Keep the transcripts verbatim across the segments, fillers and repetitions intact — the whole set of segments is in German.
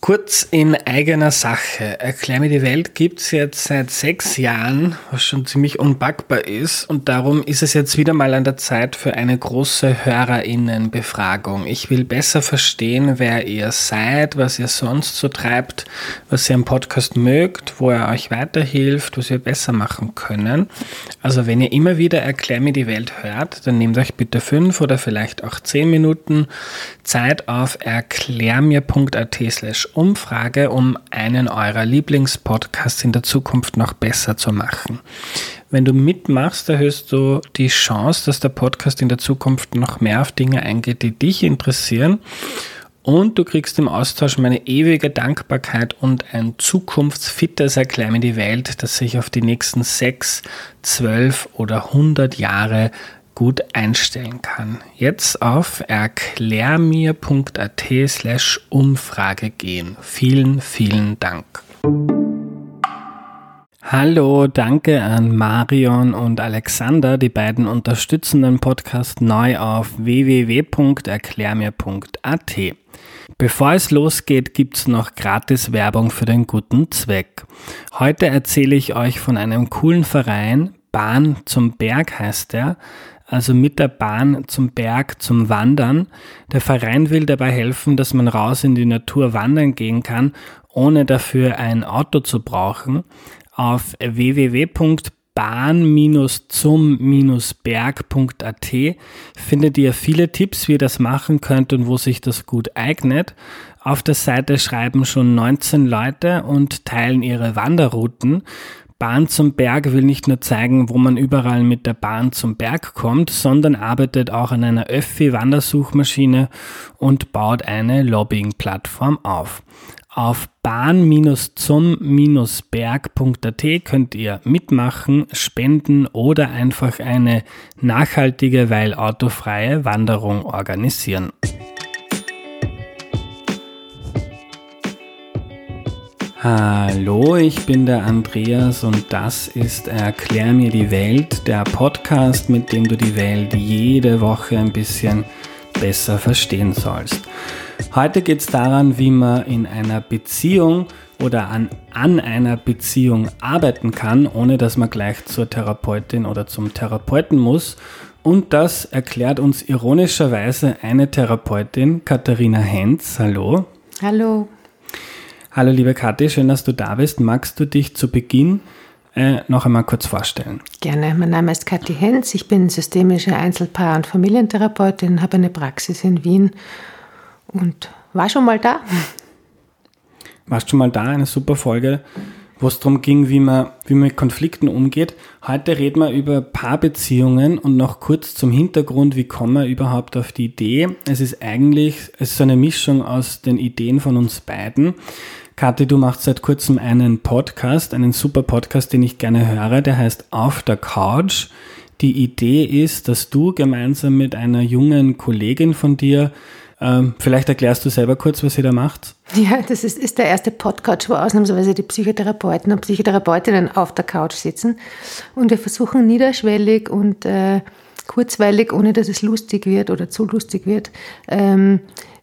Kurz in eigener Sache. Erklär mir die Welt gibt's jetzt seit sechs Jahren, was schon ziemlich unpackbar ist. Und darum ist es jetzt wieder mal an der Zeit für eine große HörerInnenbefragung. Ich will besser verstehen, wer ihr seid, was ihr sonst so treibt, was ihr am Podcast mögt, wo er euch weiterhilft, was wir besser machen können. Also wenn ihr immer wieder Erklär mir die Welt hört, dann nehmt euch bitte fünf oder vielleicht auch zehn Minuten Zeit auf erklärmir.at slash Umfrage, um einen eurer Lieblingspodcasts in der Zukunft noch besser zu machen. Wenn du mitmachst, erhöhst du die Chance, dass der Podcast in der Zukunft noch mehr auf Dinge eingeht, die dich interessieren. Und du kriegst im Austausch meine ewige Dankbarkeit und ein zukunftsfittes Erklär mir die Welt, das sich auf die nächsten sechs, zwölf oder hundert Jahre gut einstellen kann. Jetzt auf erklärmir.at slash Umfrage gehen. Vielen, vielen Dank. Hallo, danke an Marion und Alexander, die beiden unterstützen den Podcast neu auf w w w punkt erklärmir punkt a t. Bevor es losgeht, gibt's noch gratis Werbung für den guten Zweck. Heute erzähle ich euch von einem coolen Verein, Bahn zum Berg heißt er, also mit der Bahn zum Berg zum Wandern. Der Verein will dabei helfen, dass man raus in die Natur wandern gehen kann, ohne dafür ein Auto zu brauchen. Auf w w w punkt bahn zum berg punkt a t findet ihr viele Tipps, wie ihr das machen könnt und wo sich das gut eignet. Auf der Seite schreiben schon neunzehn Leute und teilen ihre Wanderrouten. Bahn zum Berg will nicht nur zeigen, wo man überall mit der Bahn zum Berg kommt, sondern arbeitet auch an einer Öffi-Wandersuchmaschine und baut eine Lobbying-Plattform auf. Auf bahn zum berg punkt a t könnt ihr mitmachen, spenden oder einfach eine nachhaltige, weil autofreie Wanderung organisieren. Hallo, ich bin der Andreas und das ist Erklär mir die Welt, der Podcast, mit dem du die Welt jede Woche ein bisschen besser verstehen sollst. Heute geht es daran, wie man in einer Beziehung oder an, an einer Beziehung arbeiten kann, ohne dass man gleich zur Therapeutin oder zum Therapeuten muss. Und das erklärt uns ironischerweise eine Therapeutin, Katharina Henz. Hallo. Hallo. Hallo liebe Kathi, schön, dass du da bist. Magst du dich zu Beginn äh, noch einmal kurz vorstellen? Gerne, mein Name ist Kathi Henz, ich bin systemische Einzelpaar- und Familientherapeutin, habe eine Praxis in Wien und war schon mal da. Warst schon mal da, eine super Folge, wo es darum ging, wie man, wie man mit Konflikten umgeht. Heute reden wir über Paarbeziehungen und noch kurz zum Hintergrund, wie kommen wir überhaupt auf die Idee. Es ist eigentlich es ist so eine Mischung aus den Ideen von uns beiden. Kathi, du machst seit kurzem einen Podcast, einen super Podcast, den ich gerne höre, der heißt Auf der Couch. Die Idee ist, dass du gemeinsam mit einer jungen Kollegin von dir, ähm, vielleicht erklärst du selber kurz, was ihr da macht? Ja, das ist, ist der erste Podcast, wo ausnahmsweise die Psychotherapeuten und Psychotherapeutinnen auf der Couch sitzen und wir versuchen niederschwellig und äh, kurzweilig, ohne dass es lustig wird oder zu lustig wird, ähm,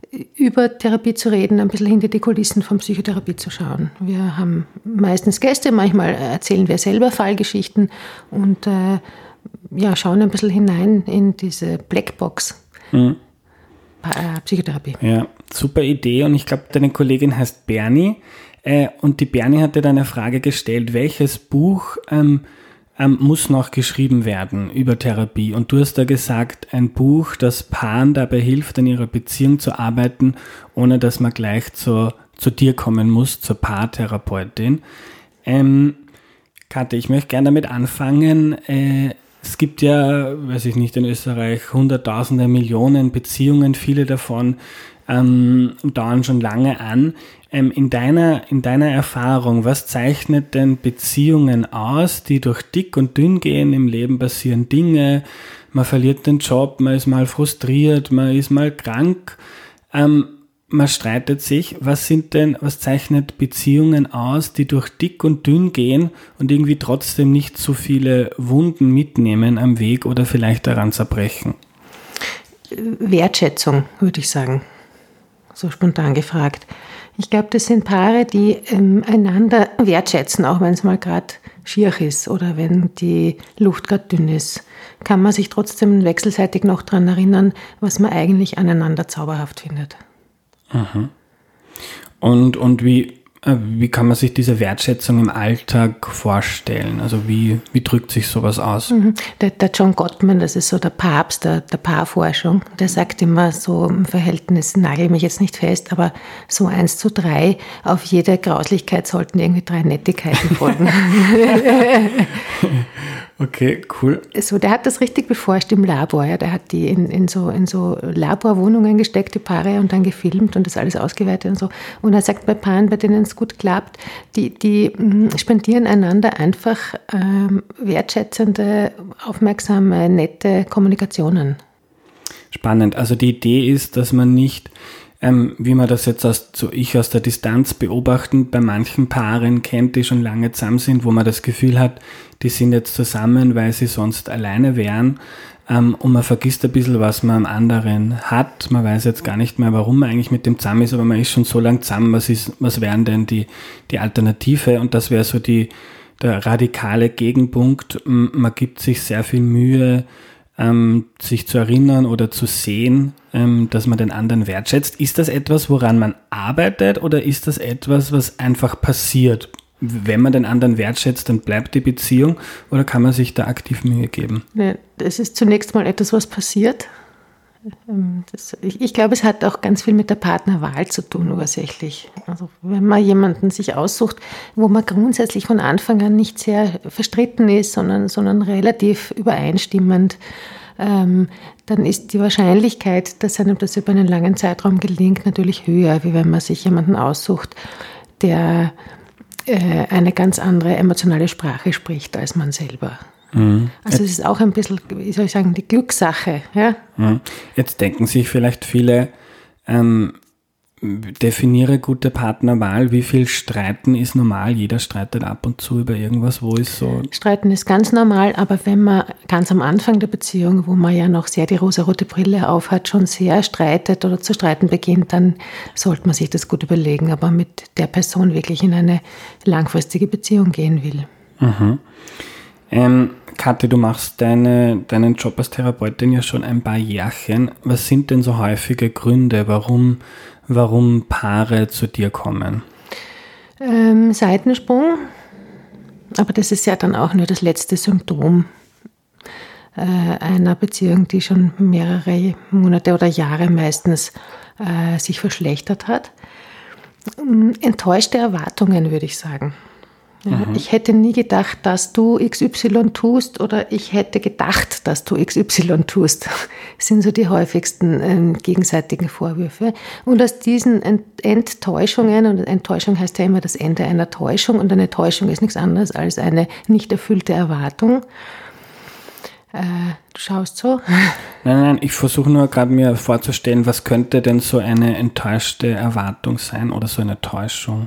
über Therapie zu reden, ein bisschen hinter die Kulissen von Psychotherapie zu schauen. Wir haben meistens Gäste, manchmal erzählen wir selber Fallgeschichten und äh, ja, schauen ein bisschen hinein in diese Blackbox mhm. Psychotherapie. Ja, super Idee und ich glaube, deine Kollegin heißt Bernie äh, und die Bernie hat dir dann eine Frage gestellt, welches Buch ähm, ähm, muss noch geschrieben werden über Therapie und du hast da gesagt, ein Buch, das Paaren dabei hilft, an ihrer Beziehung zu arbeiten, ohne dass man gleich zu, zu dir kommen muss, zur Paartherapeutin. Ähm, Kathi, ich möchte gerne damit anfangen, äh, es gibt ja, weiß ich nicht, in Österreich hunderttausende, Millionen Beziehungen, viele davon ähm, dauern schon lange an. Ähm, in deiner, in deiner Erfahrung, was zeichnet denn Beziehungen aus, die durch dick und dünn gehen? Im Leben passieren Dinge, man verliert den Job, man ist mal frustriert, man ist mal krank, ähm, man streitet sich. Was sind denn, was zeichnet Beziehungen aus, die durch dick und dünn gehen und irgendwie trotzdem nicht so viele Wunden mitnehmen am Weg oder vielleicht daran zerbrechen? Wertschätzung, würde ich sagen. So spontan gefragt. Ich glaube, das sind Paare, die ähm, einander wertschätzen, auch wenn es mal gerade schier ist oder wenn die Luft gerade dünn ist. Kann man sich trotzdem wechselseitig noch daran erinnern, was man eigentlich aneinander zauberhaft findet. Mhm. Und, und wie, wie kann man sich diese Wertschätzung im Alltag vorstellen? Also wie, wie drückt sich sowas aus? Mhm. Der, der John Gottman, das ist so der Papst der, der Paarforschung, der sagt immer so im Verhältnis, nagel mich jetzt nicht fest, aber so eins zu drei, auf jede Grauslichkeit sollten irgendwie drei Nettigkeiten folgen. Okay, cool. So, der hat das richtig beforscht im Labor. Ja. Der hat die in, in, so, in so Laborwohnungen gesteckt, die Paare, und dann gefilmt und das alles ausgewertet und so. Und er sagt, bei Paaren, bei denen es gut klappt, die, die mh, spendieren einander einfach ähm, wertschätzende, aufmerksame, nette Kommunikationen. Spannend. Also die Idee ist, dass man nicht, ähm, wie man das jetzt aus, so ich aus der Distanz beobachtend bei manchen Paaren kennt, die schon lange zusammen sind, wo man das Gefühl hat, die sind jetzt zusammen, weil sie sonst alleine wären, ähm, und man vergisst ein bisschen, was man am anderen hat. Man weiß jetzt gar nicht mehr, warum man eigentlich mit dem zusammen ist, aber man ist schon so lange zusammen, was ist, was wären denn die, die Alternative? Und das wäre so die, der radikale Gegenpunkt. Man gibt sich sehr viel Mühe, ähm, sich zu erinnern oder zu sehen, ähm, dass man den anderen wertschätzt. Ist das etwas, woran man arbeitet, oder ist das etwas, was einfach passiert? Wenn man den anderen wertschätzt, dann bleibt die Beziehung, oder kann man sich da aktiv Mühe geben? Es ist zunächst mal etwas, was passiert. Das, ich, ich glaube, es hat auch ganz viel mit der Partnerwahl zu tun, ursächlich. Also wenn man jemanden sich aussucht, wo man grundsätzlich von Anfang an nicht sehr verstritten ist, sondern, sondern relativ übereinstimmend, ähm, dann ist die Wahrscheinlichkeit, dass einem das über einen langen Zeitraum gelingt, natürlich höher, wie wenn man sich jemanden aussucht, der äh, eine ganz andere emotionale Sprache spricht als man selber. Mhm. Also es ist auch ein bisschen, wie soll ich sagen, die Glückssache. Ja? Jetzt denken sich vielleicht viele, ähm, definiere gute Partnerwahl, wie viel Streiten ist normal? Jeder streitet ab und zu über irgendwas, wo ist so... Streiten ist ganz normal, aber wenn man ganz am Anfang der Beziehung, wo man ja noch sehr die rosarote Brille aufhat, schon sehr streitet oder zu streiten beginnt, dann sollte man sich das gut überlegen, ob man mit der Person wirklich in eine langfristige Beziehung gehen will. Mhm. Ähm, Kathi, du machst deine, deinen Job als Therapeutin ja schon ein paar Jährchen. Was sind denn so häufige Gründe, warum, warum Paare zu dir kommen? Ähm, Seitensprung, aber das ist ja dann auch nur das letzte Symptom äh, einer Beziehung, die schon mehrere Monate oder Jahre meistens äh, sich verschlechtert hat. Enttäuschte Erwartungen, würde ich sagen. Ja, mhm. Ich hätte nie gedacht, dass du X Y tust, oder ich hätte gedacht, dass du X Y tust. Das sind so die häufigsten ähm, gegenseitigen Vorwürfe. Und aus diesen Ent- Enttäuschungen, und Enttäuschung heißt ja immer das Ende einer Täuschung, und eine Täuschung ist nichts anderes als eine nicht erfüllte Erwartung. Äh, du schaust so. Nein, nein, ich versuche nur gerade mir vorzustellen, was könnte denn so eine enttäuschte Erwartung sein oder so eine Täuschung?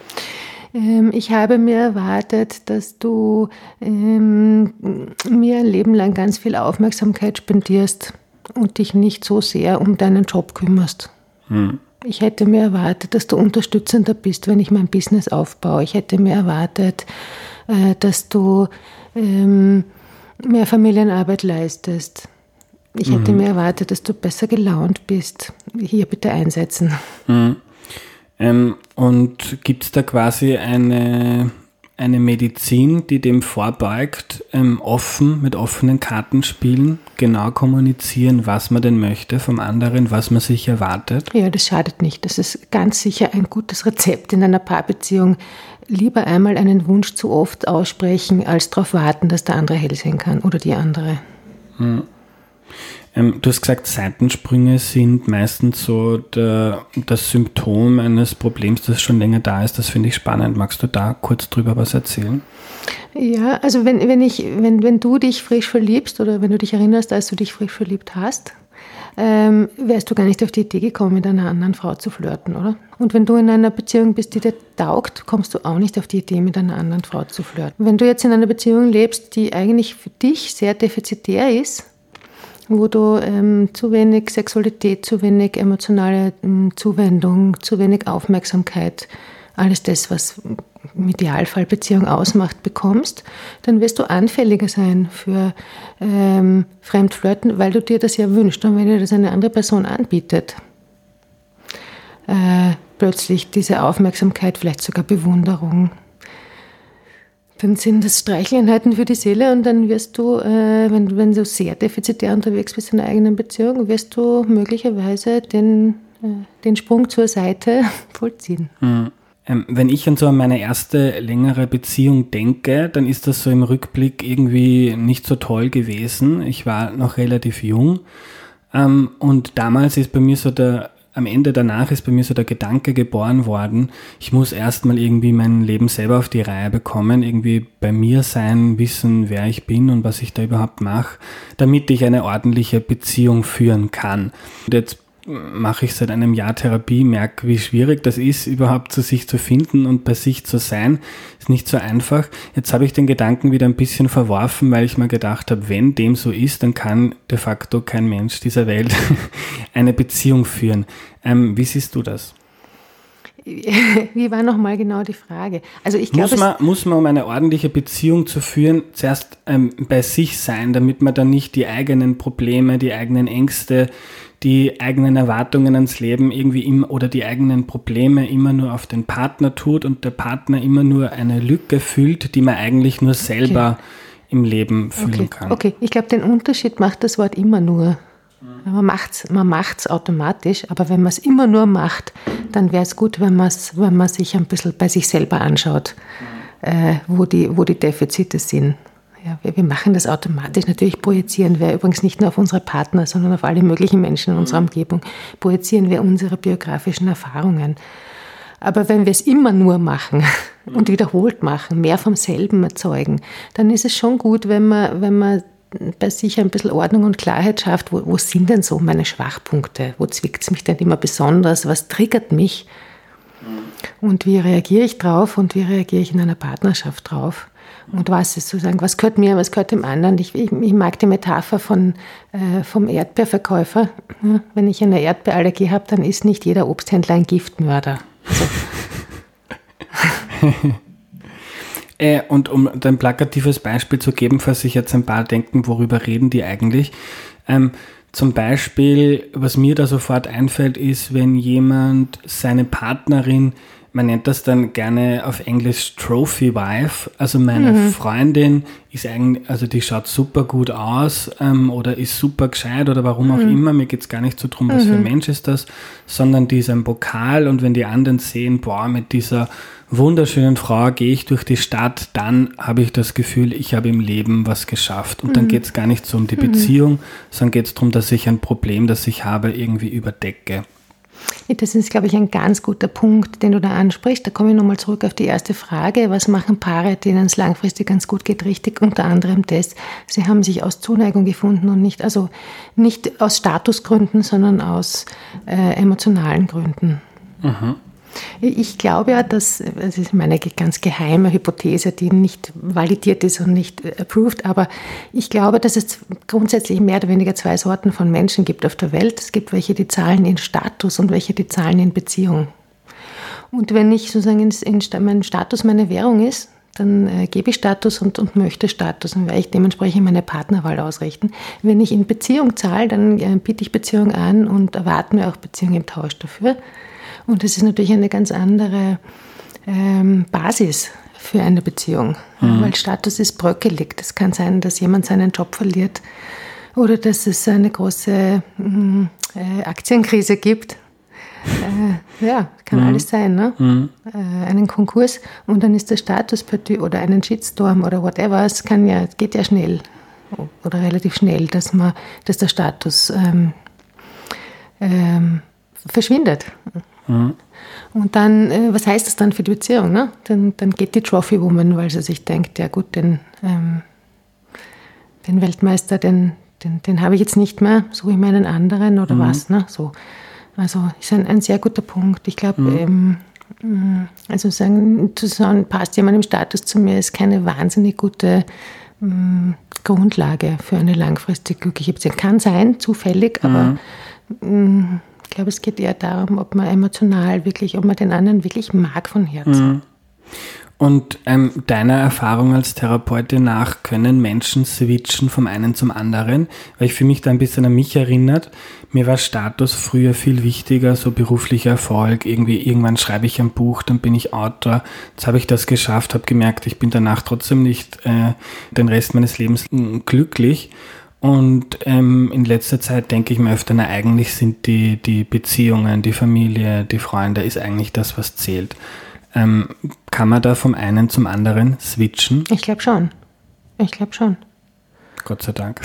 Ich habe mir erwartet, dass du ähm, mir ein Leben lang ganz viel Aufmerksamkeit spendierst und dich nicht so sehr um deinen Job kümmerst. Hm. Ich hätte mir erwartet, dass du unterstützender bist, wenn ich mein Business aufbaue. Ich hätte mir erwartet, äh, dass du ähm, mehr Familienarbeit leistest. Ich hätte mhm. mir erwartet, dass du besser gelaunt bist. Hier bitte einsetzen. Mhm. Ähm, und gibt es da quasi eine, eine Medizin, die dem vorbeugt, ähm, offen, mit offenen Karten spielen, genau kommunizieren, was man denn möchte vom anderen, was man sich erwartet? Ja, das schadet nicht. Das ist ganz sicher ein gutes Rezept in einer Paarbeziehung. Lieber einmal einen Wunsch zu oft aussprechen, als darauf warten, dass der andere hell sehen kann oder die andere. Hm. Ähm, du hast gesagt, Seitensprünge sind meistens so der, das Symptom eines Problems, das schon länger da ist. Das finde ich spannend. Magst du da kurz drüber was erzählen? Ja, also wenn, wenn, ich, wenn, wenn du dich frisch verliebst oder wenn du dich erinnerst, als du dich frisch verliebt hast, ähm, wärst du gar nicht auf die Idee gekommen, mit einer anderen Frau zu flirten, oder? Und wenn du in einer Beziehung bist, die dir taugt, kommst du auch nicht auf die Idee, mit einer anderen Frau zu flirten. Wenn du jetzt in einer Beziehung lebst, die eigentlich für dich sehr defizitär ist, wo du ähm, zu wenig Sexualität, zu wenig emotionale ähm, Zuwendung, zu wenig Aufmerksamkeit, alles das, was im Idealfall Beziehung ausmacht, bekommst, dann wirst du anfälliger sein für ähm, Fremdflirten, weil du dir das ja wünschst. Und wenn dir das eine andere Person anbietet, äh, plötzlich diese Aufmerksamkeit, vielleicht sogar Bewunderung, dann sind das Streicheleinheiten für die Seele und dann wirst du, äh, wenn, wenn du sehr defizitär unterwegs bist in der eigenen Beziehung, wirst du möglicherweise den, äh, den Sprung zur Seite vollziehen. Mhm. Ähm, wenn ich an so meine erste längere Beziehung denke, dann ist das so im Rückblick irgendwie nicht so toll gewesen. Ich war noch relativ jung ähm, und damals ist bei mir so der Am Ende danach ist bei mir so der Gedanke geboren worden, ich muss erstmal irgendwie mein Leben selber auf die Reihe bekommen, irgendwie bei mir sein, wissen, wer ich bin und was ich da überhaupt mache, damit ich eine ordentliche Beziehung führen kann. Und jetzt mache ich seit einem Jahr Therapie, merke, wie schwierig das ist, überhaupt zu sich zu finden und bei sich zu sein. Ist nicht so einfach. Jetzt habe ich den Gedanken wieder ein bisschen verworfen, weil ich mir gedacht habe, wenn dem so ist, dann kann de facto kein Mensch dieser Welt eine Beziehung führen. Ähm, wie siehst du das? Wie war nochmal genau die Frage? Also ich glaube, muss, man, muss man, um eine ordentliche Beziehung zu führen, zuerst ähm, bei sich sein, damit man dann nicht die eigenen Probleme, die eigenen Ängste, die eigenen Erwartungen ans Leben irgendwie immer oder die eigenen Probleme immer nur auf den Partner tut und der Partner immer nur eine Lücke füllt, die man eigentlich nur selber okay. im Leben füllen okay. kann. Okay, ich glaube, den Unterschied macht das Wort immer nur. Mhm. Man macht's, man macht's automatisch, aber wenn man es immer nur macht, dann wäre es gut, wenn, wenn man sich ein bisschen bei sich selber anschaut, mhm. äh, wo, die, wo die Defizite sind. Ja, wir, wir machen das automatisch. Natürlich projizieren wir übrigens nicht nur auf unsere Partner, sondern auf alle möglichen Menschen in unserer Umgebung, projizieren wir unsere biografischen Erfahrungen. Aber wenn wir es immer nur machen und wiederholt machen, mehr vom selben erzeugen, dann ist es schon gut, wenn man, wenn man bei sich ein bisschen Ordnung und Klarheit schafft, wo, wo sind denn so meine Schwachpunkte? Wo zwickt es mich denn immer besonders? Was triggert mich? Und wie reagiere ich drauf und wie reagiere ich in einer Partnerschaft drauf? Und was ist sozusagen, was gehört mir, was gehört dem anderen? Ich, ich, ich mag die Metapher von, äh, vom Erdbeerverkäufer. Ja, wenn ich eine Erdbeerallergie habe, dann ist nicht jeder Obsthändler ein Giftmörder. Also. äh, und um ein plakatives Beispiel zu geben, falls sich jetzt ein paar denken, worüber reden die eigentlich? Ähm, zum Beispiel, was mir da sofort einfällt, ist, wenn jemand seine Partnerin, man nennt das dann gerne auf Englisch Trophy Wife, also meine mhm. Freundin ist eigentlich, also die schaut super gut aus ähm, oder ist super gescheit oder warum auch mhm. immer, mir geht es gar nicht so drum, was mhm. für ein Mensch ist das, sondern die ist ein Pokal und wenn die anderen sehen, boah, mit dieser wunderschönen Frau gehe ich durch die Stadt, dann habe ich das Gefühl, ich habe im Leben was geschafft und mhm. dann geht es gar nicht so um die Beziehung, mhm. sondern geht es darum, dass ich ein Problem, das ich habe, irgendwie überdecke. Das ist, glaube ich, ein ganz guter Punkt, den du da ansprichst. Da komme ich nochmal zurück auf die erste Frage. Was machen Paare, denen es langfristig ganz gut geht? Richtig, unter anderem das. Sie haben sich aus Zuneigung gefunden und nicht, also nicht aus Statusgründen, sondern aus äh, emotionalen Gründen. Mhm. Ich glaube ja, dass, das ist meine ganz geheime Hypothese, die nicht validiert ist und nicht approved, aber ich glaube, dass es grundsätzlich mehr oder weniger zwei Sorten von Menschen gibt auf der Welt. Es gibt welche, die zahlen in Status und welche, die zahlen in Beziehung. Und wenn ich sozusagen in, in mein Status meine Währung ist, dann äh, gebe ich Status und, und möchte Status und werde ich dementsprechend meine Partnerwahl ausrichten. Wenn ich in Beziehung zahle, dann äh, biete ich Beziehung an und erwarte mir auch Beziehung im Tausch dafür. Und das ist natürlich eine ganz andere ähm, Basis für eine Beziehung, mhm. weil Status ist bröckelig. Es kann sein, dass jemand seinen Job verliert oder dass es eine große äh, Aktienkrise gibt. Äh, ja, kann mhm. alles sein, ne? Mhm. Äh, einen Konkurs und dann ist der Status perdu oder einen Shitstorm oder whatever. Es kann ja, geht ja schnell oder relativ schnell, dass man, dass der Status ähm, ähm, verschwindet. Mhm. Und dann, äh, was heißt das dann für die Beziehung? Ne? Dann, dann geht die Trophy Woman, weil sie sich denkt, ja gut, den, ähm, den Weltmeister, den, den, den habe ich jetzt nicht mehr, suche ich mir einen anderen oder mhm. was. Ne? So. Also ist ein, ein sehr guter Punkt. Ich glaube, mhm. ähm, also sagen, zu sagen, passt jemand im Status zu mir, ist keine wahnsinnig gute mh, Grundlage für eine langfristig glückliche Beziehung. Kann sein, zufällig, aber mhm. mh, ich glaube, es geht eher darum, ob man emotional wirklich, ob man den anderen wirklich mag von Herzen. Mhm. Und ähm, deiner Erfahrung als Therapeutin nach, können Menschen switchen vom einen zum anderen? Weil ich für mich da ein bisschen an mich erinnert. Mir war Status früher viel wichtiger, so beruflicher Erfolg. Irgendwie irgendwann schreibe ich ein Buch, dann bin ich Autor. Jetzt habe ich das geschafft, habe gemerkt, ich bin danach trotzdem nicht äh, den Rest meines Lebens mh, glücklich. Und ähm, in letzter Zeit denke ich mir öfter, na, eigentlich sind die, die Beziehungen, die Familie, die Freunde, ist eigentlich das, was zählt. Ähm, kann man da vom einen zum anderen switchen? Ich glaube schon. Ich glaube schon. Gott sei Dank.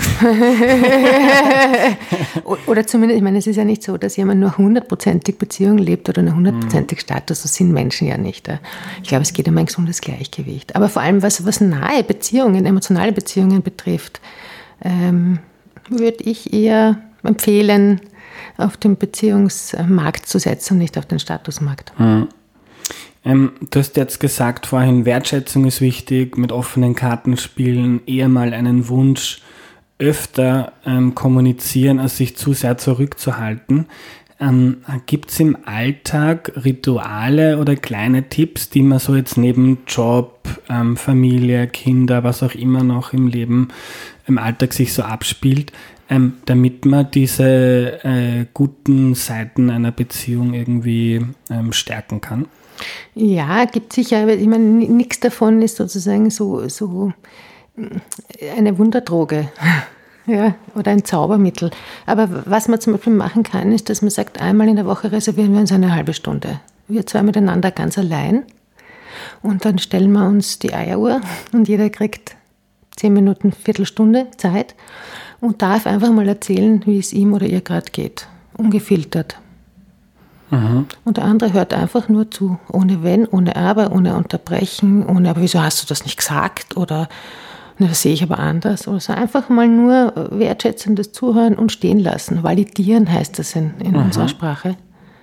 Oder zumindest, ich meine, es ist ja nicht so, dass jemand nur hundertprozentig Beziehung lebt oder nur hundertprozentig Status. So sind Menschen ja nicht. Ich glaube, es geht um ein gesundes Gleichgewicht. Aber vor allem, was, was nahe Beziehungen, emotionale Beziehungen betrifft, ähm, würde ich eher empfehlen, auf den Beziehungsmarkt zu setzen und nicht auf den Statusmarkt. Hm. Ähm, du hast jetzt gesagt vorhin, Wertschätzung ist wichtig, mit offenen Karten spielen, eher mal einen Wunsch öfter ähm, kommunizieren, als sich zu sehr zurückzuhalten. Ähm, gibt es im Alltag Rituale oder kleine Tipps, die man so jetzt neben Job, ähm, Familie, Kinder, was auch immer noch im Leben, im Alltag sich so abspielt, ähm, damit man diese äh, guten Seiten einer Beziehung irgendwie ähm, stärken kann? Ja, gibt sicher, ich meine, nichts davon ist sozusagen so, so eine Wunderdroge, ja, oder ein Zaubermittel. Aber was man zum Beispiel machen kann, ist, dass man sagt, einmal in der Woche reservieren wir uns eine halbe Stunde. Wir zwei miteinander ganz allein. Und dann stellen wir uns die Eieruhr und jeder kriegt zehn Minuten, Viertelstunde Zeit und darf einfach mal erzählen, wie es ihm oder ihr gerade geht. Ungefiltert. Mhm. Und der andere hört einfach nur zu, ohne Wenn, ohne Aber, ohne Unterbrechen, ohne, aber wieso hast du das nicht gesagt? Oder, na, das sehe ich aber anders. Oder so einfach mal nur wertschätzendes Zuhören und stehen lassen. Validieren heißt das in, in mhm. unserer Sprache.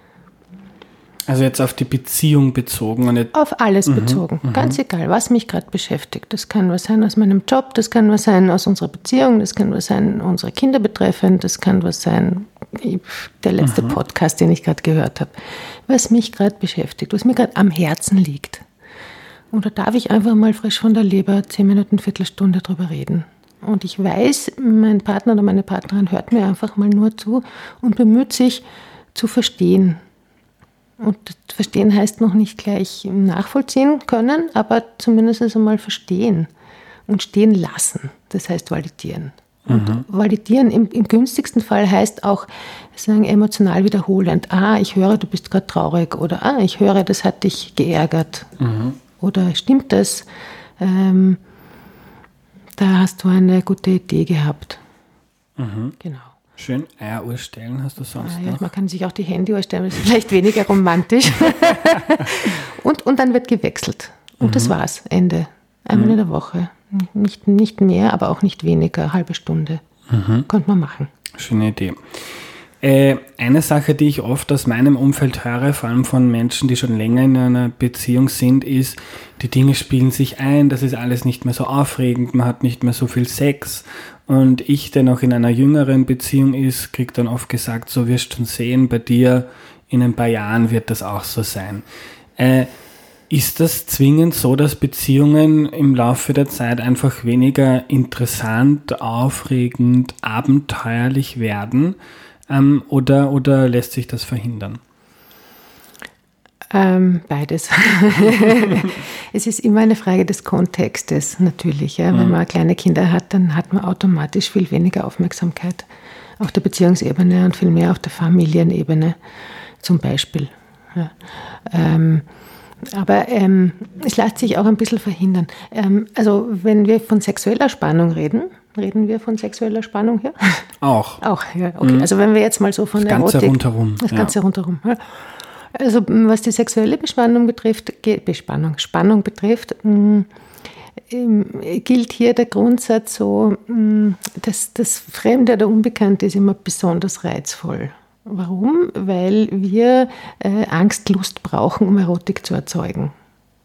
Also jetzt auf die Beziehung bezogen? Und nicht auf alles mhm. bezogen. Mhm. Ganz egal, was mich gerade beschäftigt. Das kann was sein aus meinem Job, das kann was sein aus unserer Beziehung, das kann was sein unsere Kinder betreffend, das kann was sein der letzte mhm. Podcast, den ich gerade gehört habe. Was mich gerade beschäftigt, was mir gerade am Herzen liegt. Und da darf ich einfach mal frisch von der Leber zehn Minuten, Viertelstunde drüber reden. Und ich weiß, mein Partner oder meine Partnerin hört mir einfach mal nur zu und bemüht sich zu verstehen. Und verstehen heißt noch nicht gleich nachvollziehen können, aber zumindest einmal verstehen und stehen lassen. Das heißt validieren. Und mhm. validieren im, im günstigsten Fall heißt auch sagen, emotional wiederholend. Ah, ich höre, du bist gerade traurig. Oder ah, ich höre, das hat dich geärgert. Mhm. Oder stimmt das? Ähm, da hast du eine gute Idee gehabt. Mhm. Genau. Schön Eieruhr stellen, hast du sonst ah, ja, noch? Man kann sich auch die Handyuhr stellen, das ist vielleicht weniger romantisch. und, und dann wird gewechselt. Und mhm. das war's, Ende. Einmal mhm. in der Woche. Nicht, nicht mehr, aber auch nicht weniger, halbe Stunde. Mhm. Könnte man machen. Schöne Idee. Äh, eine Sache, die ich oft aus meinem Umfeld höre, vor allem von Menschen, die schon länger in einer Beziehung sind, ist, die Dinge spielen sich ein, das ist alles nicht mehr so aufregend, man hat nicht mehr so viel Sex. Und ich, der noch in einer jüngeren Beziehung ist, kriege dann oft gesagt, so wirst du schon sehen, bei dir in ein paar Jahren wird das auch so sein. Äh, Ist das zwingend so, dass Beziehungen im Laufe der Zeit einfach weniger interessant, aufregend, abenteuerlich werden? Ähm, oder, oder lässt sich das verhindern? Ähm, beides. Es ist immer eine Frage des Kontextes natürlich. Ja. Wenn man kleine Kinder hat, dann hat man automatisch viel weniger Aufmerksamkeit auf der Beziehungsebene und viel mehr auf der Familienebene zum Beispiel. Ja. Ähm, Aber ähm, es lässt sich auch ein bisschen verhindern. Ähm, also wenn wir von sexueller Spannung reden, reden wir von sexueller Spannung hier? Auch. Auch, ja, okay. Mhm. Also wenn wir jetzt mal so von das der Ganze Erotik... rundherum. Das Ganze ja. rundherum. Ja. Also was die sexuelle Bespannung betrifft, Bespannung, Spannung betrifft, mh, gilt hier der Grundsatz so, mh, dass das Fremde oder Unbekannte ist immer besonders reizvoll. Warum? Weil wir äh, Angst, Lust brauchen, um Erotik zu erzeugen.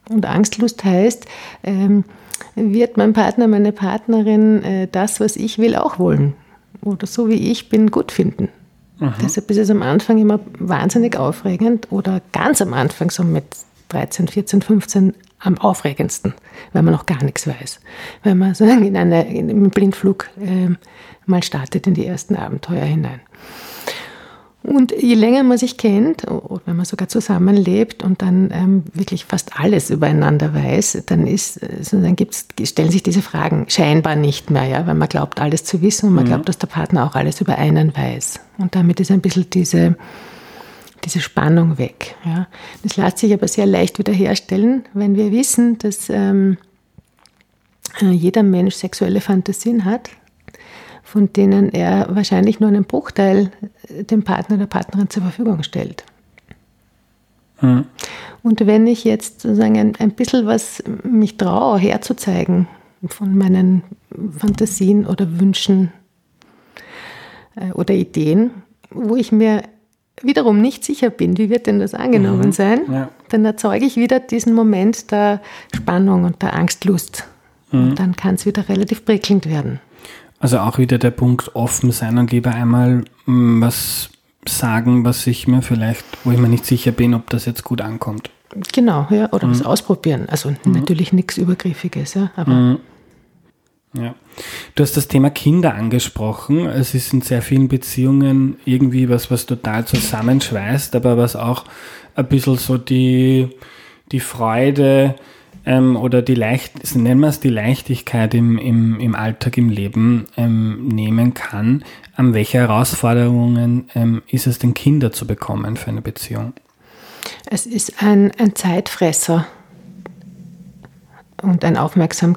Und Angstlust heißt, ähm, wird mein Partner, meine Partnerin äh, das, was ich will, auch wollen. Oder so wie ich bin, gut finden. Mhm. Deshalb ist es am Anfang immer wahnsinnig aufregend oder ganz am Anfang, so mit dreizehn, vierzehn, fünfzehn, am aufregendsten, weil man noch gar nichts weiß. Weil man so in eine, in einen Blindflug äh, mal startet in die ersten Abenteuer hinein. Und je länger man sich kennt, oder wenn man sogar zusammenlebt und dann ähm, wirklich fast alles übereinander weiß, dann, ist, dann gibt's, stellen sich diese Fragen scheinbar nicht mehr, ja, weil man glaubt, alles zu wissen und man mhm. glaubt, dass der Partner auch alles über einen weiß. Und damit ist ein bisschen diese, diese Spannung weg. Ja. Das lässt sich aber sehr leicht wiederherstellen, wenn wir wissen, dass ähm, jeder Mensch sexuelle Fantasien hat, von denen er wahrscheinlich nur einen Bruchteil dem Partner oder Partnerin zur Verfügung stellt. Mhm. Und wenn ich jetzt sozusagen ein, ein bisschen was mich traue, herzuzeigen von meinen Fantasien oder Wünschen äh, oder Ideen, wo ich mir wiederum nicht sicher bin, wie wird denn das angenommen mhm. sein, ja. dann erzeuge ich wieder diesen Moment der Spannung und der Angstlust. Mhm. Und dann kann es wieder relativ prickelnd werden. Also auch wieder der Punkt offen sein und lieber einmal mh, was sagen, was ich mir vielleicht, wo ich mir nicht sicher bin, ob das jetzt gut ankommt. Genau, ja, oder mhm. was ausprobieren. Also mhm. natürlich nichts Übergriffiges, ja, aber... Mhm. Ja. Du hast das Thema Kinder angesprochen. Es ist in sehr vielen Beziehungen irgendwie was, was total zusammenschweißt, aber was auch ein bisschen so die, die Freude ähm, oder die Leicht, nennen wir es die Leichtigkeit im, im, im Alltag, im Leben ähm, nehmen kann. An welche Herausforderungen ähm, ist es denn, Kinder zu bekommen für eine Beziehung? Es ist ein, ein Zeitfresser und ein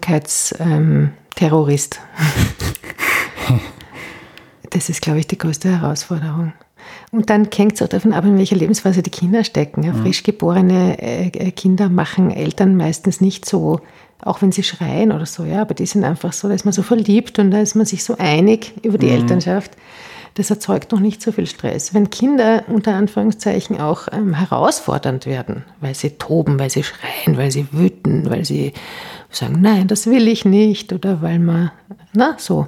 Aufmerksamkeitsterrorist. Ähm, das ist, glaube ich, die größte Herausforderung. Und dann hängt es auch davon ab, in welcher Lebensphase die Kinder stecken. Ja, frisch geborene äh, Kinder machen Eltern meistens nicht so, auch wenn sie schreien oder so, ja, aber die sind einfach so, da ist man so verliebt und da ist man sich so einig über die mhm. Elternschaft. Das erzeugt noch nicht so viel Stress. Wenn Kinder unter Anführungszeichen auch ähm, herausfordernd werden, weil sie toben, weil sie schreien, weil sie wüten, weil sie sagen, nein, das will ich nicht, oder weil man, na, so,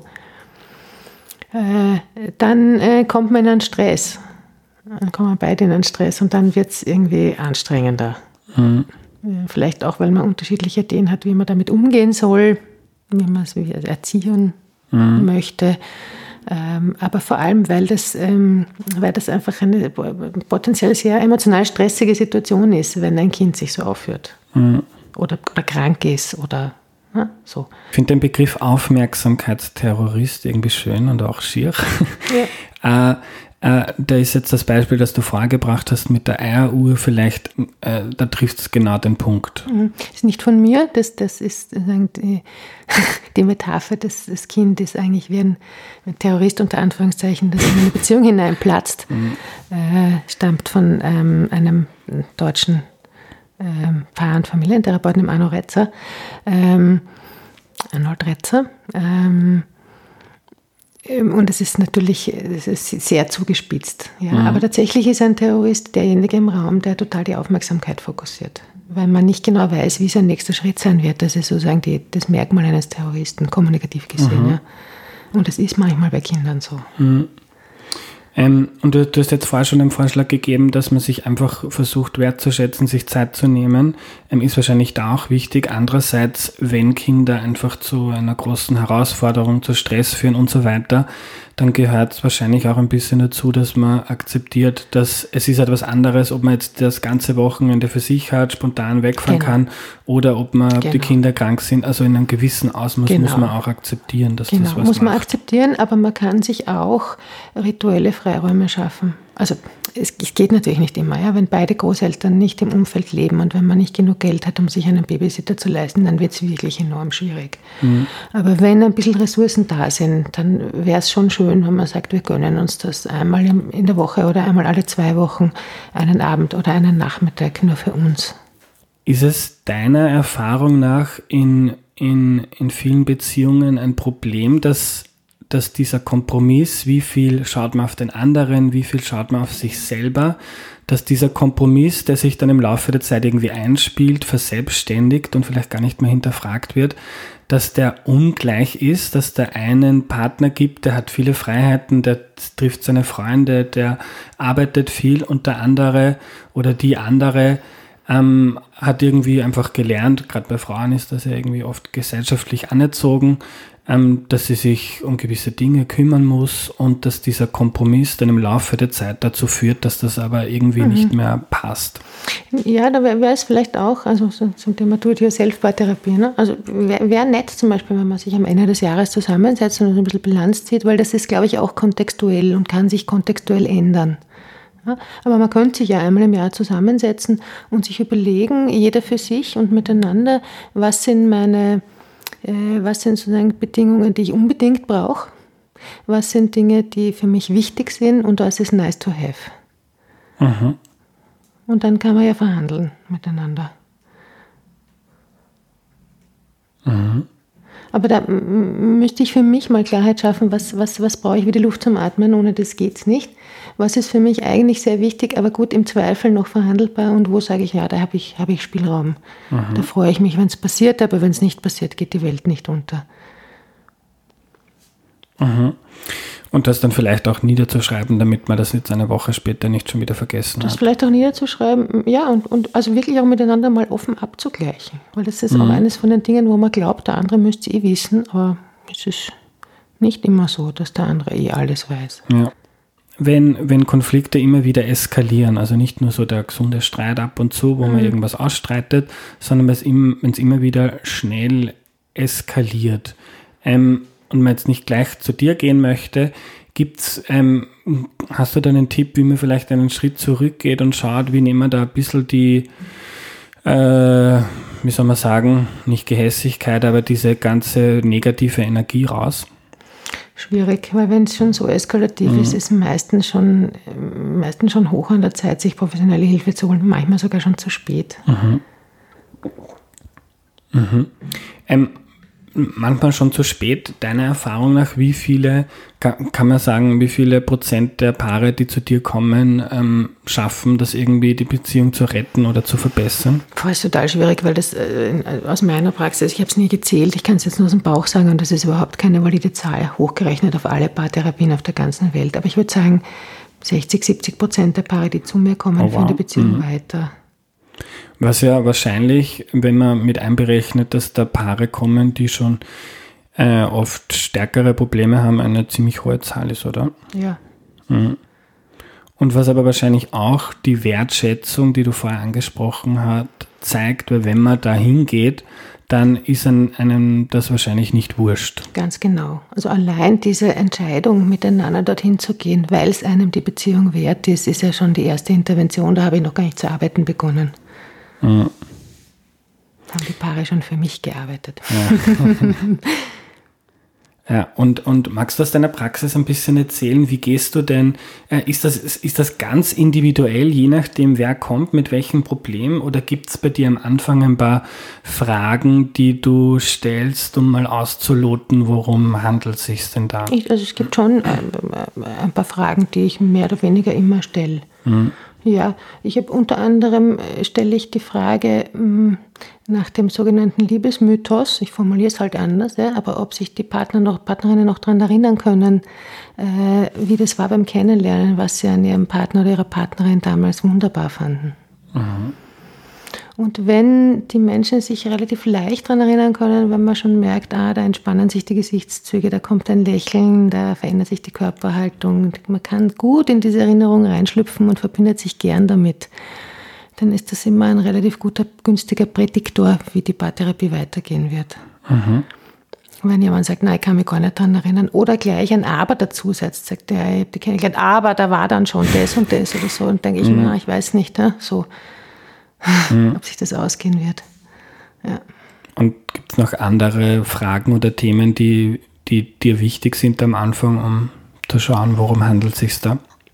äh, dann äh, kommt man in einen Stress. Dann kommen wir beide in einen Stress und dann wird es irgendwie anstrengender. Mhm. Vielleicht auch, weil man unterschiedliche Ideen hat, wie man damit umgehen soll, wie man es erziehen mhm. möchte. Ähm, aber vor allem, weil das, ähm, weil das einfach eine potenziell sehr emotional stressige Situation ist, wenn ein Kind sich so aufführt mhm. oder, oder krank ist oder na, so. Ich finde den Begriff Aufmerksamkeitsterrorist irgendwie schön und auch schier. Ja. äh, äh, da ist jetzt das Beispiel, das du vorgebracht hast mit der Eieruhr, vielleicht, äh, da trifft es genau den Punkt. Mhm. Das ist nicht von mir, das, das ist die, die Metapher, das, das Kind ist eigentlich wie ein, ein Terrorist unter Anführungszeichen, das in eine Beziehung hineinplatzt, mhm. äh, stammt von ähm, einem deutschen ähm, Paar- und Familientherapeuten, dem Arno Retzer, ähm, Arnold Retzer, ähm, und es ist natürlich es ist sehr zugespitzt. Ja. Mhm. Aber tatsächlich ist ein Terrorist derjenige im Raum, der total die Aufmerksamkeit fokussiert. Weil man nicht genau weiß, wie sein nächster Schritt sein wird. Das ist sozusagen die, das Merkmal eines Terroristen, kommunikativ gesehen. Mhm. Ja. Und das ist manchmal bei Kindern so. Mhm. Ähm, und du, du hast jetzt vorher schon den Vorschlag gegeben, dass man sich einfach versucht wertzuschätzen, sich Zeit zu nehmen. Ähm, ist wahrscheinlich da auch wichtig. Andererseits, wenn Kinder einfach zu einer großen Herausforderung, zu Stress führen und so weiter, dann gehört es wahrscheinlich auch ein bisschen dazu, dass man akzeptiert, dass es ist etwas anderes, ob man jetzt das ganze Wochenende für sich hat, spontan wegfahren genau. kann, oder ob man genau. die Kinder krank sind. Also in einem gewissen Ausmaß genau. muss man auch akzeptieren, dass genau. das was muss man macht. akzeptieren, aber man kann sich auch rituelle Freiräume schaffen. Also es, es geht natürlich nicht immer, ja, wenn beide Großeltern nicht im Umfeld leben und wenn man nicht genug Geld hat, um sich einen Babysitter zu leisten, dann wird es wirklich enorm schwierig. Mhm. Aber wenn ein bisschen Ressourcen da sind, dann wäre es schon schön, wenn man sagt, wir gönnen uns das einmal in der Woche oder einmal alle zwei Wochen, einen Abend oder einen Nachmittag nur für uns. Ist es deiner Erfahrung nach in, in, in vielen Beziehungen ein Problem, dass dass dieser Kompromiss, wie viel schaut man auf den anderen, wie viel schaut man auf sich selber, dass dieser Kompromiss, der sich dann im Laufe der Zeit irgendwie einspielt, verselbstständigt und vielleicht gar nicht mehr hinterfragt wird, dass der ungleich ist, dass der einen Partner gibt, der hat viele Freiheiten, der trifft seine Freunde, der arbeitet viel und der andere oder die andere ähm, hat irgendwie einfach gelernt, gerade bei Frauen ist das ja irgendwie oft gesellschaftlich anerzogen, ähm, dass sie sich um gewisse Dinge kümmern muss und dass dieser Kompromiss dann im Laufe der Zeit dazu führt, dass das aber irgendwie mhm. nicht mehr passt. Ja, da wäre es vielleicht auch, also so, zum Thema Do-it-yourself-Paartherapie, ne? Also wäre wär nett zum Beispiel, wenn man sich am Ende des Jahres zusammensetzt und so ein bisschen Bilanz zieht, weil das ist, glaube ich, auch kontextuell und kann sich kontextuell ändern. Ja? Aber man könnte sich ja einmal im Jahr zusammensetzen und sich überlegen, jeder für sich und miteinander, was sind meine, äh, was sind sozusagen Bedingungen, die ich unbedingt brauche, was sind Dinge, die für mich wichtig sind und was ist nice to have. Mhm. Und dann kann man ja verhandeln miteinander. Mhm. Aber da m- müsste ich für mich mal Klarheit schaffen, was, was, was brauche ich wie die Luft zum Atmen, ohne das geht es nicht. Was ist für mich eigentlich sehr wichtig, aber gut im Zweifel noch verhandelbar und wo sage ich, ja, da habe ich, hab ich Spielraum. Mhm. Da freue ich mich, wenn es passiert, aber wenn es nicht passiert, geht die Welt nicht unter. Mhm. Und das dann vielleicht auch niederzuschreiben, damit man das jetzt eine Woche später nicht schon wieder vergessen das hat. Das vielleicht auch niederzuschreiben, ja, und, und also wirklich auch miteinander mal offen abzugleichen. Weil das ist mhm. auch eines von den Dingen, wo man glaubt, der andere müsste eh wissen, aber es ist nicht immer so, dass der andere eh alles weiß. Ja. Wenn, wenn Konflikte immer wieder eskalieren, also nicht nur so der gesunde Streit ab und zu, wo mhm. man irgendwas ausstreitet, sondern wenn es immer wieder schnell eskaliert, ähm, und man jetzt nicht gleich zu dir gehen möchte, gibt's, ähm, hast du da einen Tipp, wie man vielleicht einen Schritt zurückgeht und schaut, wie nehmen wir da ein bisschen die, äh, wie soll man sagen, nicht Gehässigkeit, aber diese ganze negative Energie raus? Schwierig, weil wenn es schon so eskalativ mhm. ist, ist meistens schon, meistens schon hoch an der Zeit, sich professionelle Hilfe zu holen, manchmal sogar schon zu spät. Mhm. Mhm. Ähm, manchmal schon zu spät. Deiner Erfahrung nach, wie viele, kann, kann man sagen, wie viele Prozent der Paare, die zu dir kommen, ähm, schaffen, das irgendwie die Beziehung zu retten oder zu verbessern? Das ist total schwierig, weil das äh, aus meiner Praxis, ich habe es nie gezählt, ich kann es jetzt nur aus dem Bauch sagen und das ist überhaupt keine valide Zahl, hochgerechnet auf alle Paartherapien auf der ganzen Welt. Aber ich würde sagen, sechzig, siebzig Prozent der Paare, die zu mir kommen, oh, wow. führen die Beziehung mhm. weiter. Was ja wahrscheinlich, wenn man mit einberechnet, dass da Paare kommen, die schon äh, oft stärkere Probleme haben, eine ziemlich hohe Zahl ist, oder? Ja. Mhm. Und was aber wahrscheinlich auch die Wertschätzung, die du vorher angesprochen hast, zeigt, weil wenn man da hingeht, dann ist an einem das wahrscheinlich nicht wurscht. Ganz genau. Also allein diese Entscheidung, miteinander dorthin zu gehen, weil es einem die Beziehung wert ist, ist ja schon die erste Intervention. Da habe ich noch gar nicht zu arbeiten begonnen. Mhm. Haben die Paare schon für mich gearbeitet. Ja, ja und, und magst du aus deiner Praxis ein bisschen erzählen, wie gehst du denn, äh, ist das, ist das ganz individuell, je nachdem wer kommt, mit welchem Problem, oder gibt es bei dir am Anfang ein paar Fragen, die du stellst, um mal auszuloten, worum handelt es sich denn da? Ich, also es gibt schon ein, ein paar Fragen, die ich mehr oder weniger immer stelle. Mhm. Ja, ich habe unter anderem, stelle ich die Frage mh, nach dem sogenannten Liebesmythos, ich formuliere es halt anders, ja, aber ob sich die Partner noch, Partnerinnen noch daran erinnern können, äh, wie das war beim Kennenlernen, was sie an ihrem Partner oder ihrer Partnerin damals wunderbar fanden. Mhm. Und wenn die Menschen sich relativ leicht daran erinnern können, wenn man schon merkt, ah, da entspannen sich die Gesichtszüge, da kommt ein Lächeln, da verändert sich die Körperhaltung, man kann gut in diese Erinnerung reinschlüpfen und verbindet sich gern damit, dann ist das immer ein relativ guter, günstiger Prädiktor, wie die Paartherapie weitergehen wird. Mhm. Wenn jemand sagt, nein, ich kann mich gar nicht daran erinnern, oder gleich ein Aber dazu setzt, sagt der, ich habe die kennengelernt, aber da war dann schon das und das oder so, und denke ich, mhm. na, ich weiß nicht, ja, so. Mhm. Ob sich das ausgehen wird. Ja. Und gibt es noch andere Fragen oder Themen, die, die dir wichtig sind am Anfang, um zu schauen, worum handelt es sich da?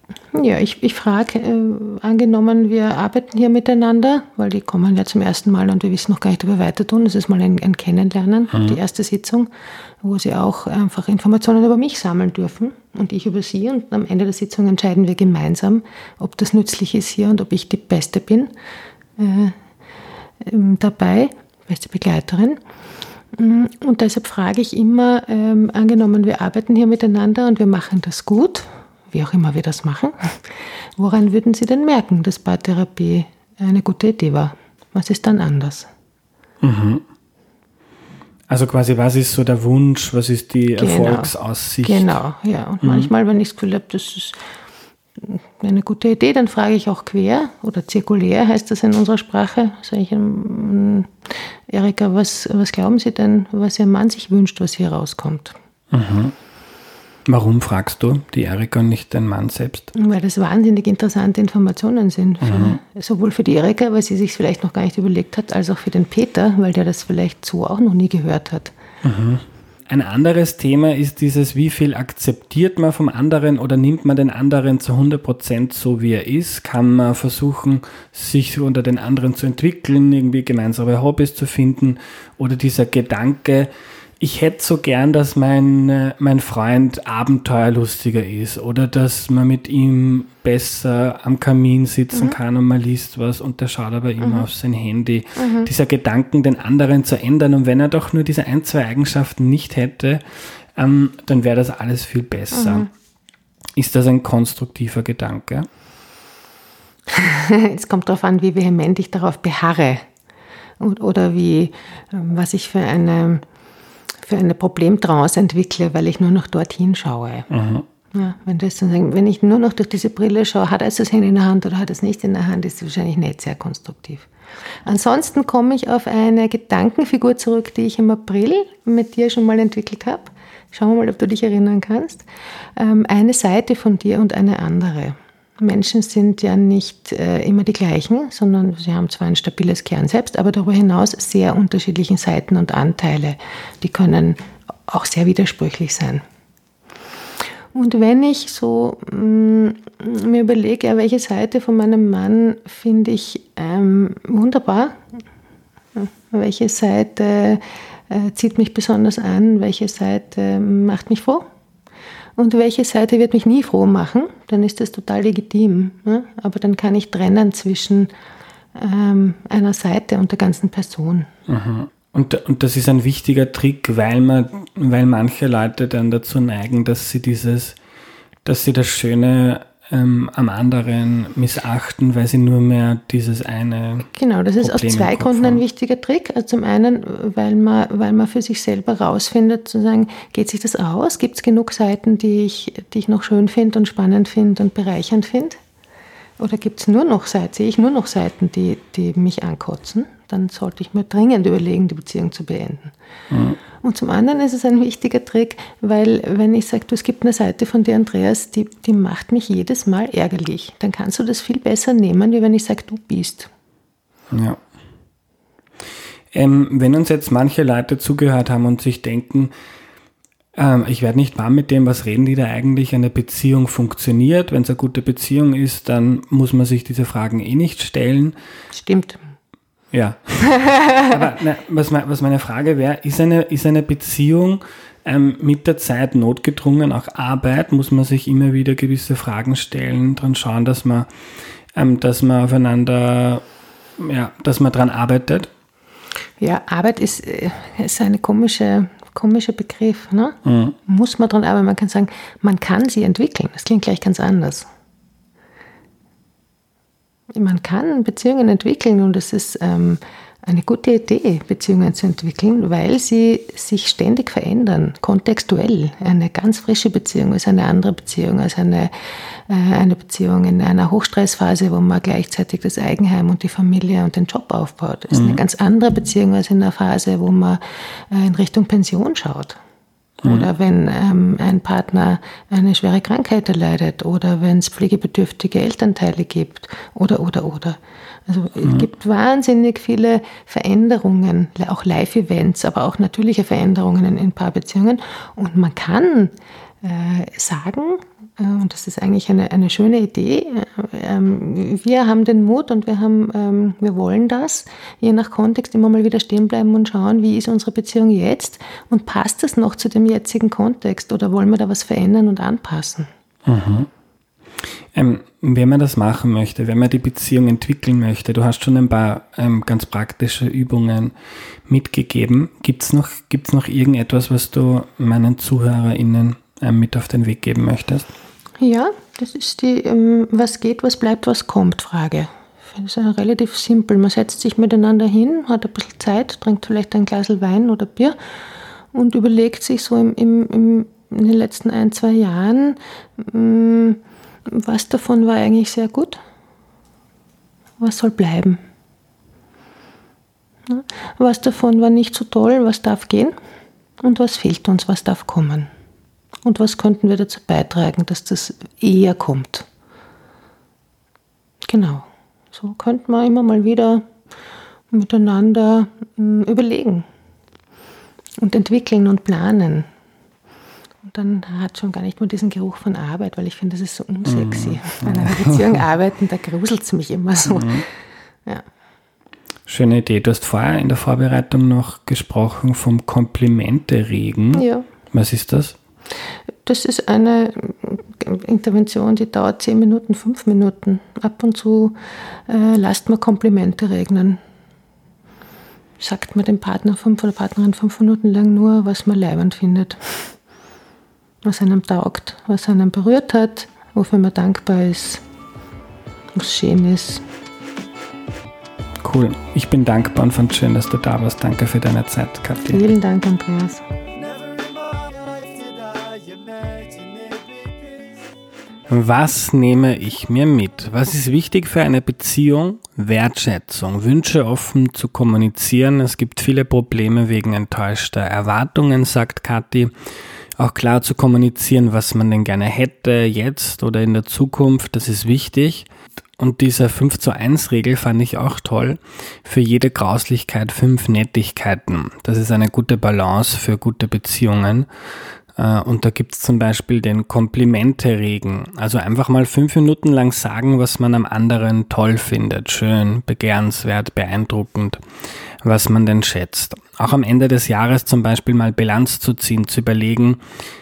Ja, ich, ich frage, äh, angenommen, wir arbeiten hier miteinander, weil die kommen ja zum ersten Mal und wir wissen noch gar nicht, ob wir weiter tun. Das ist mal ein, ein Kennenlernen, mhm. die erste Sitzung, wo sie auch einfach Informationen über mich sammeln dürfen und ich über sie. Und am Ende der Sitzung entscheiden wir gemeinsam, ob das nützlich ist hier und ob ich die Beste bin äh, dabei, beste Begleiterin. Und deshalb frage ich immer, ähm, angenommen, wir arbeiten hier miteinander und wir machen das gut, wie auch immer wir das machen, woran würden Sie denn merken, dass Paartherapie eine gute Idee war? Was ist dann anders? Mhm. Also quasi, was ist so der Wunsch, was ist die genau. Erfolgsaussicht? Genau, ja. Und mhm. manchmal, wenn ich das Gefühl habe, das ist eine gute Idee, dann frage ich auch quer oder zirkulär, heißt das in unserer Sprache. Sage ich, ähm, Erika, was, was glauben Sie denn, was Ihr Mann sich wünscht, was hier rauskommt? Mhm. Warum fragst du die Erika und nicht den Mann selbst? Weil das wahnsinnig interessante Informationen sind. Für, mhm. sowohl für die Erika, weil sie sich vielleicht noch gar nicht überlegt hat, als auch für den Peter, weil der das vielleicht so auch noch nie gehört hat. Mhm. Ein anderes Thema ist dieses, wie viel akzeptiert man vom anderen oder nimmt man den anderen zu hundert Prozent so, wie er ist? Kann man versuchen, sich unter den anderen zu entwickeln, irgendwie gemeinsame Hobbys zu finden? Oder dieser Gedanke, ich hätte so gern, dass mein, mein Freund abenteuerlustiger ist oder dass man mit ihm besser am Kamin sitzen mhm. kann und man liest was und der schaut aber immer mhm. auf sein Handy. Mhm. Dieser Gedanken, den anderen zu ändern, und wenn er doch nur diese ein, zwei Eigenschaften nicht hätte, ähm, dann wäre das alles viel besser. Mhm. Ist das ein konstruktiver Gedanke? Es kommt darauf an, wie vehement ich darauf beharre oder wie, was ich für eine für eine Problemtrance entwickle, weil ich nur noch dorthin schaue. Mhm. Ja, wenn, das dann, wenn ich nur noch durch diese Brille schaue, hat er das Handy in der Hand oder hat er es nicht in der Hand, ist es wahrscheinlich nicht sehr konstruktiv. Ansonsten komme ich auf eine Gedankenfigur zurück, die ich im April mit dir schon mal entwickelt habe. Schauen wir mal, ob du dich erinnern kannst. Ähm, eine Seite von dir und eine andere. Menschen sind ja nicht äh, immer die gleichen, sondern sie haben zwar ein stabiles Kernselbst, aber darüber hinaus sehr unterschiedliche Seiten und Anteile. Die können auch sehr widersprüchlich sein. Und wenn ich so mh, mir überlege, ja, welche Seite von meinem Mann finde ich ähm, wunderbar, welche Seite äh, zieht mich besonders an, welche Seite macht mich froh, und welche Seite wird mich nie froh machen, dann ist das total legitim. Ne? Aber dann kann ich trennen zwischen ähm, einer Seite und der ganzen Person. Mhm. Und, und das ist ein wichtiger Trick, weil man, weil manche Leute dann dazu neigen, dass sie dieses, dass sie das Schöne ähm, am anderen missachten, weil sie nur mehr dieses eine Genau, das ist Problem aus zwei Gründen ein wichtiger Trick. Also zum einen, weil man, weil man für sich selber rausfindet, zu sagen, geht sich das aus? Gibt es genug Seiten, die ich, die ich noch schön finde und spannend finde und bereichernd finde? Oder gibt es nur noch Seiten, sehe ich nur noch Seiten, die, die mich ankotzen? Dann sollte ich mir dringend überlegen, die Beziehung zu beenden. Mhm. Und zum anderen ist es ein wichtiger Trick, weil wenn ich sage, du, es gibt eine Seite von dir, Andreas, die, die macht mich jedes Mal ärgerlich, dann kannst du das viel besser nehmen, wie wenn ich sage, du bist. Ja. Ähm, wenn uns jetzt manche Leute zugehört haben und sich denken, ähm, ich werde nicht warm mit dem, was reden die da eigentlich, eine Beziehung funktioniert, wenn es eine gute Beziehung ist, dann muss man sich diese Fragen eh nicht stellen. Stimmt. Ja, aber na, was, was meine Frage wäre, ist eine, ist eine Beziehung ähm, mit der Zeit notgedrungen auch Arbeit? Muss man sich immer wieder gewisse Fragen stellen, dran schauen, dass man, ähm, dass man aufeinander, ja, dass man dran arbeitet? Ja, Arbeit ist, ist eine komische, komischer Begriff. Ne? Mhm. Muss man dran arbeiten? Man kann sagen, man kann sie entwickeln. Das klingt gleich ganz anders. Man kann Beziehungen entwickeln und es ist ähm, eine gute Idee, Beziehungen zu entwickeln, weil sie sich ständig verändern, kontextuell. Eine ganz frische Beziehung ist eine andere Beziehung als eine, äh, eine Beziehung in einer Hochstressphase, wo man gleichzeitig das Eigenheim und die Familie und den Job aufbaut. Das ist mhm. eine ganz andere Beziehung als in einer Phase, wo man äh, in Richtung Pension schaut. Oder wenn ähm, ein Partner eine schwere Krankheit erleidet oder wenn es pflegebedürftige Elternteile gibt oder, oder, oder. Also mhm. es gibt wahnsinnig viele Veränderungen, auch Live-Events, aber auch natürliche Veränderungen in, in Paarbeziehungen. Und man kann äh, sagen. Und das ist eigentlich eine, eine schöne Idee. Wir haben den Mut und wir, haben, wir wollen das, je nach Kontext immer mal wieder stehen bleiben und schauen, wie ist unsere Beziehung jetzt und passt das noch zu dem jetzigen Kontext oder wollen wir da was verändern und anpassen? Mhm. Ähm, wenn man das machen möchte, wenn man die Beziehung entwickeln möchte, du hast schon ein paar ähm, ganz praktische Übungen mitgegeben. Gibt es noch, gibt's noch irgendetwas, was du meinen ZuhörerInnen ähm, mit auf den Weg geben möchtest? Ja, das ist die ähm, was geht, was bleibt, was kommt Frage. Das ist ja relativ simpel. Man setzt sich miteinander hin, hat ein bisschen Zeit, trinkt vielleicht ein Glas Wein oder Bier und überlegt sich so im, im, im, in den letzten ein, zwei Jahren, ähm, was davon war eigentlich sehr gut, was soll bleiben. Ja, was davon war nicht so toll, was darf gehen und was fehlt uns, was darf kommen. Und was könnten wir dazu beitragen, dass das eher kommt? Genau. So könnte man immer mal wieder miteinander mh, überlegen und entwickeln und planen. Und dann hat schon gar nicht mehr diesen Geruch von Arbeit, weil ich finde, das ist so unsexy. Mhm. An einer Beziehung arbeiten, da gruselt es mich immer so. Mhm. Ja. Schöne Idee. Du hast vorher in der Vorbereitung noch gesprochen vom Komplimente-Regen. Ja. Was ist das? Das ist eine Intervention, die dauert zehn Minuten, fünf Minuten. Ab und zu äh, lasst man Komplimente regnen. Sagt man dem Partner fünf oder Partnerin fünf Minuten lang nur, was man leibend findet. Was einem taugt, was einen berührt hat, wofür man dankbar ist, was schön ist. Cool. Ich bin dankbar und fand es schön, dass du da warst. Danke für deine Zeit, Kathi. Vielen Dank, Andreas. Was nehme ich mir mit? Was ist wichtig für eine Beziehung? Wertschätzung, Wünsche offen zu kommunizieren. Es gibt viele Probleme wegen enttäuschter Erwartungen, sagt Kathi. Auch klar zu kommunizieren, was man denn gerne hätte, jetzt oder in der Zukunft, das ist wichtig. Und diese fünf zu eins Regel fand ich auch toll. Für jede Grauslichkeit fünf Nettigkeiten. Das ist eine gute Balance für gute Beziehungen. Und da gibt es zum Beispiel den Komplimente-Regen. Also einfach mal fünf Minuten lang sagen, was man am anderen toll findet. Schön, begehrenswert, beeindruckend, was man denn schätzt. Auch am Ende des Jahres zum Beispiel mal Bilanz zu ziehen, zu überlegen,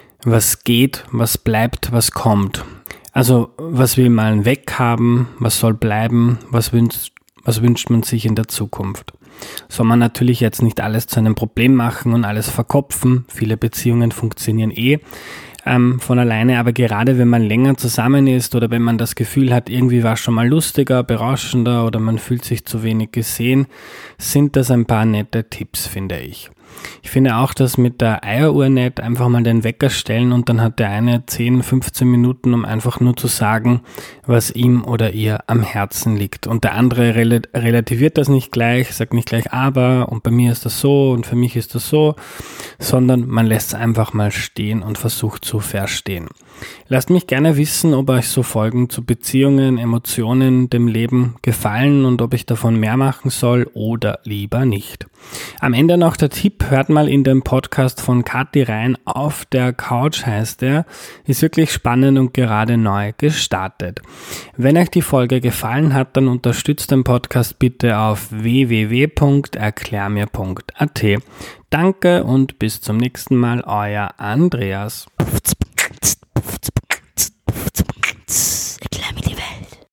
was geht, was bleibt, was kommt. Also was will man weghaben, was soll bleiben, was wünscht, was wünscht man sich in der Zukunft. Soll man natürlich jetzt nicht alles zu einem Problem machen und alles verkopfen. Viele Beziehungen funktionieren eh ähm, von alleine, aber gerade wenn man länger zusammen ist oder wenn man das Gefühl hat, irgendwie war es schon mal lustiger, berauschender oder man fühlt sich zu wenig gesehen, sind das ein paar nette Tipps, finde ich. Ich finde auch, dass mit der Eieruhr nett einfach mal den Wecker stellen und dann hat der eine zehn, fünfzehn Minuten, um einfach nur zu sagen, was ihm oder ihr am Herzen liegt. Und der andere rel- relativiert das nicht gleich, sagt nicht gleich aber und bei mir ist das so und für mich ist das so, sondern man lässt es einfach mal stehen und versucht zu verstehen. Lasst mich gerne wissen, ob euch so Folgen zu Beziehungen, Emotionen, dem Leben gefallen und ob ich davon mehr machen soll oder lieber nicht. Am Ende noch der Tipp, hört mal in den Podcast von Kathi rein, Auf der Couch heißt er, ist wirklich spannend und gerade neu gestartet. Wenn euch die Folge gefallen hat, dann unterstützt den Podcast bitte auf w w w punkt erklärmir punkt a t. Danke und bis zum nächsten Mal, euer Andreas.